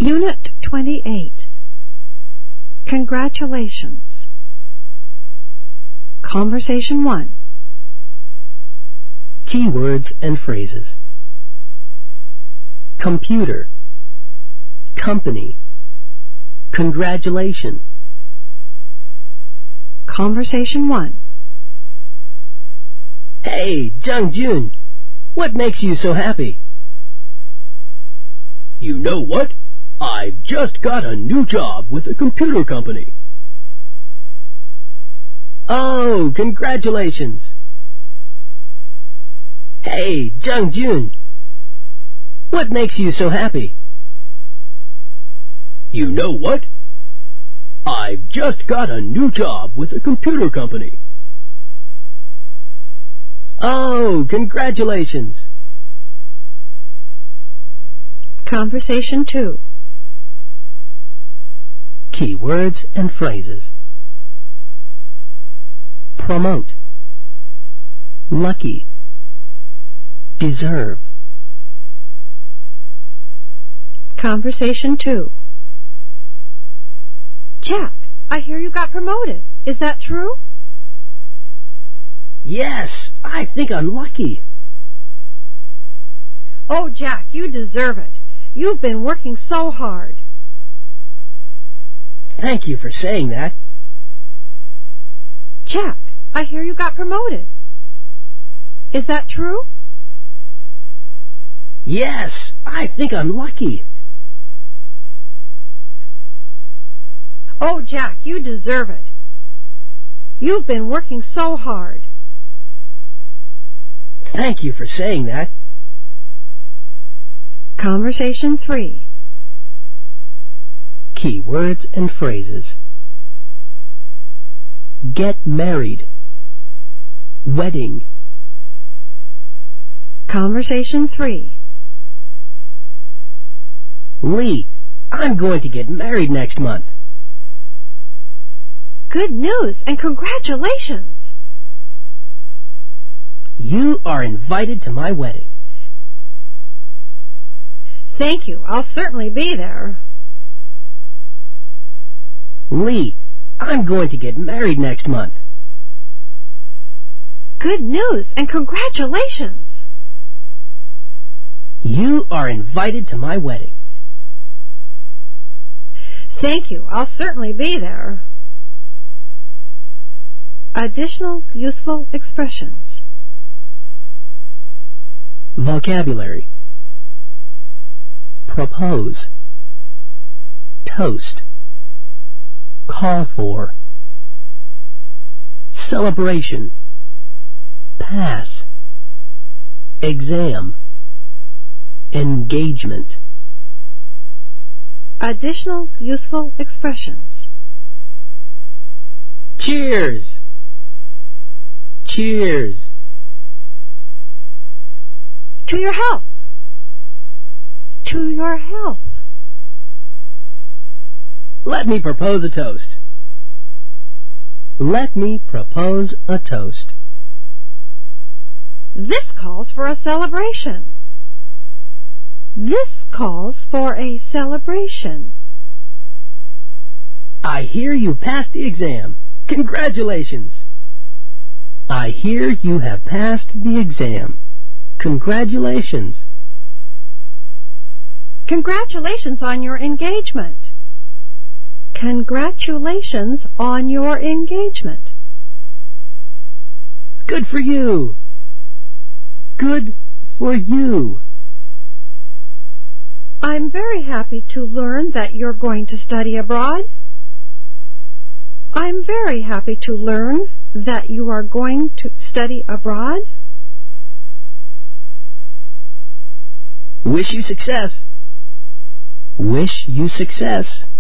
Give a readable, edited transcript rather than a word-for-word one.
Unit 28. Congratulations. Conversation 1. Keywords and phrases. Computer. Company. Congratulation. Conversation 1. Hey, Jungjun, what makes you so happy? You know what? I've just got a new job with a computer company. Oh, congratulations. Hey, Jungjun, what makes you so happy? You know what? I've just got a new job with a computer company. Oh, congratulations. Conversation 2. Keywords and phrases. Promote. Lucky. Deserve. Conversation 2. Jack, I hear you got promoted. Is that true? Yes, I think I'm lucky. Oh, Jack, you deserve it. You've been working so hard. Thank you for saying that. Jack, I hear you got promoted. Is that true? Yes, I think I'm lucky. Oh, Jack, you deserve it. You've been working so hard. Thank you for saying that. Conversation 3. Keywords and phrases. Get married. Wedding. Conversation 3. Lee, I'm going to get married next month. Good news and congratulations. You are invited to my wedding. Thank you. I'll certainly be there. Lee, I'm going to get married next month. Good news and congratulations. You are invited to my wedding. Thank you. I'll certainly be there. Additional useful expressions. Vocabulary. Propose. Toast. Call for. Celebration. Pass. Exam. Engagement. Additional useful expressions. Cheers! Cheers! To your health. To your health. Let me propose a toast. Let me propose a toast. This calls for a celebration. This calls for a celebration. I hear you passed the exam. Congratulations. I hear you have passed the exam. Congratulations. Congratulations on your engagement. Congratulations on your engagement. Good for you. Good for you. I'm very happy to learn that you're going to study abroad. I'm very happy to learn that you are going to study abroad. Wish you success. Wish you success.